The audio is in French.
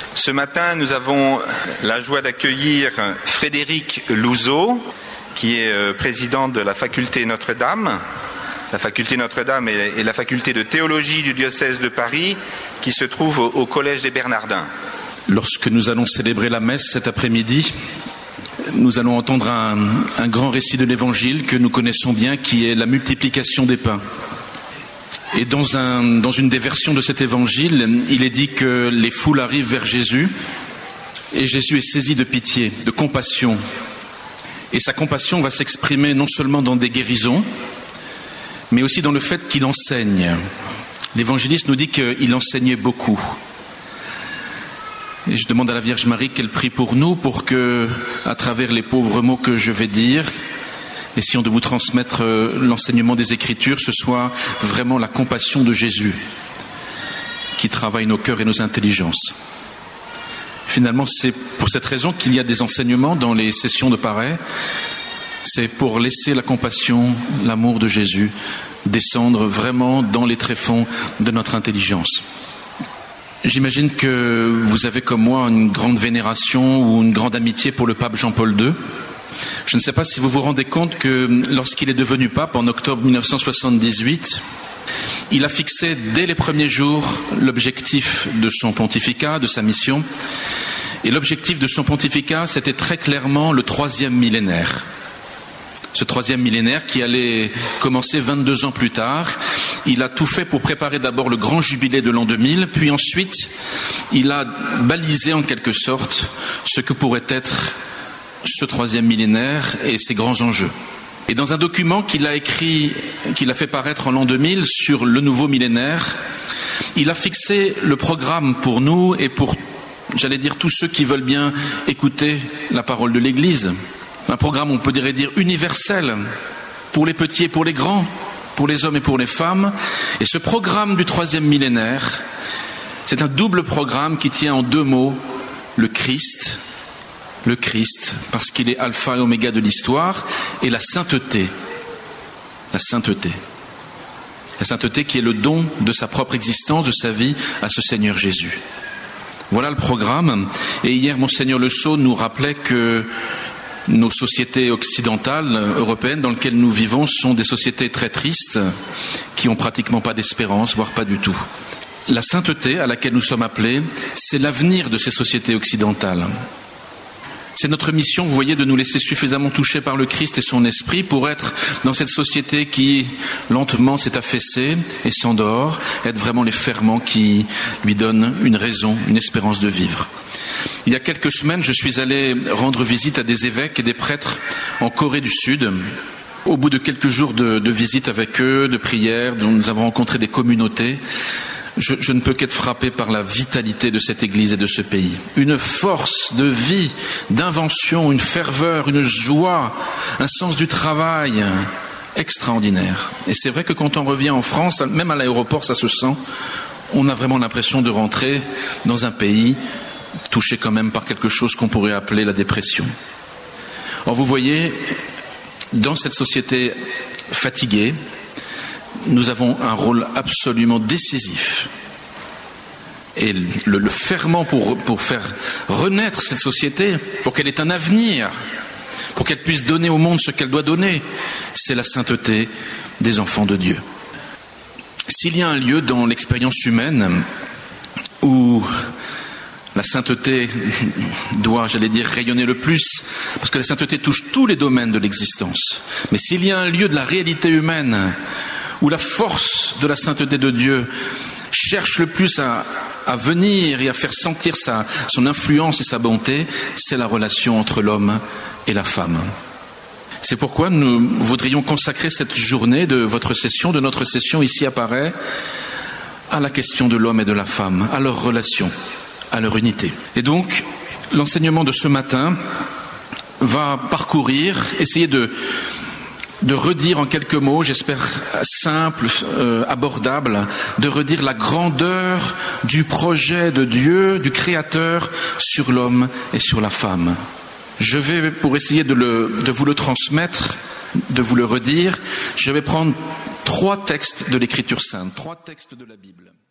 Ce matin, nous avons la joie d'accueillir Frédéric Louzeau, qui est président de la faculté Notre-Dame. La faculté Notre-Dame est la faculté de théologie du diocèse de Paris, qui se trouve au Collège des Bernardins. Lorsque nous allons célébrer la messe cet après-midi, nous allons entendre un grand récit de l'Évangile que nous connaissons bien, qui est la multiplication des pains. Et dans une des versions de cet Évangile, il est dit que les foules arrivent vers Jésus, et Jésus est saisi de pitié, de compassion. Et sa compassion va s'exprimer non seulement dans des guérisons, mais aussi dans le fait qu'il enseigne. L'évangéliste nous dit qu'il enseignait beaucoup. Et je demande à la Vierge Marie qu'elle prie pour nous, pour que, à travers les pauvres mots que je vais dire, essayons de vous transmettre l'enseignement des Écritures, ce soit vraiment la compassion de Jésus qui travaille nos cœurs et nos intelligences. Finalement, c'est pour cette raison qu'il y a des enseignements dans les sessions de Paray. C'est pour laisser la compassion, l'amour de Jésus descendre vraiment dans les tréfonds de notre intelligence. J'imagine que vous avez comme moi une grande vénération ou une grande amitié pour le pape Jean-Paul II. Je ne sais pas si vous vous rendez compte que lorsqu'il est devenu pape en octobre 1978, il a fixé dès les premiers jours l'objectif de son pontificat, de sa mission. Et l'objectif de son pontificat, c'était très clairement le 3e millénaire. Ce 3e millénaire qui allait commencer 22 ans plus tard. Il a tout fait pour préparer d'abord le grand jubilé de l'an 2000, puis ensuite, il a balisé en quelque sorte ce que pourrait être ce 3e millénaire et ses grands enjeux. Et dans un document qu'il a écrit, qu'il a fait paraître en l'an 2000 sur le nouveau millénaire, il a fixé le programme pour nous et pour, j'allais dire, tous ceux qui veulent bien écouter la parole de l'Église. Un programme, on peut dire universel, pour les petits et pour les grands, pour les hommes et pour les femmes. Et ce programme du 3e millénaire, c'est un double programme qui tient en deux mots le Christ, parce qu'il est alpha et oméga de l'histoire, et la sainteté. La sainteté. La sainteté qui est le don de sa propre existence, de sa vie à ce Seigneur Jésus. Voilà le programme. Et hier, Monseigneur Le Sceau nous rappelait que nos sociétés occidentales, européennes, dans lesquelles nous vivons, sont des sociétés très tristes, qui n'ont pratiquement pas d'espérance, voire pas du tout. La sainteté à laquelle nous sommes appelés, c'est l'avenir de ces sociétés occidentales. C'est notre mission, vous voyez, de nous laisser suffisamment toucher par le Christ et son esprit pour être dans cette société qui, lentement, s'est affaissée et s'endort, être vraiment les ferments qui lui donnent une raison, une espérance de vivre. Il y a quelques semaines, je suis allé rendre visite à des évêques et des prêtres en Corée du Sud. Au bout de quelques jours de visite avec eux, de prières, dont nous avons rencontré des communautés, je ne peux qu'être frappé par la vitalité de cette Église et de ce pays. Une force de vie, d'invention, une ferveur, une joie, un sens du travail extraordinaire. Et c'est vrai que quand on revient en France, même à l'aéroport, ça se sent, on a vraiment l'impression de rentrer dans un pays touché quand même par quelque chose qu'on pourrait appeler la dépression. Or, vous voyez, dans cette société fatiguée, nous avons un rôle absolument décisif. Et le ferment pour faire renaître cette société, pour qu'elle ait un avenir, pour qu'elle puisse donner au monde ce qu'elle doit donner, c'est la sainteté des enfants de Dieu. S'il y a un lieu dans l'expérience humaine où la sainteté doit, j'allais dire, rayonner le plus, parce que la sainteté touche tous les domaines de l'existence. Mais s'il y a un lieu de la réalité humaine où la force de la sainteté de Dieu cherche le plus à venir et à faire sentir son influence et sa bonté, c'est la relation entre l'homme et la femme. C'est pourquoi nous voudrions consacrer cette journée de votre session, de notre session ici à Paray, à la question de l'homme et de la femme, à leur relation, à leur unité. Et donc, l'enseignement de ce matin va parcourir, essayer de redire en quelques mots, j'espère simple, abordable, de redire la grandeur du projet de Dieu, du Créateur, sur l'homme et sur la femme. Je vais, pour essayer de vous le transmettre, de vous le redire, je vais prendre 3 textes de l'Écriture sainte, 3 textes de la Bible.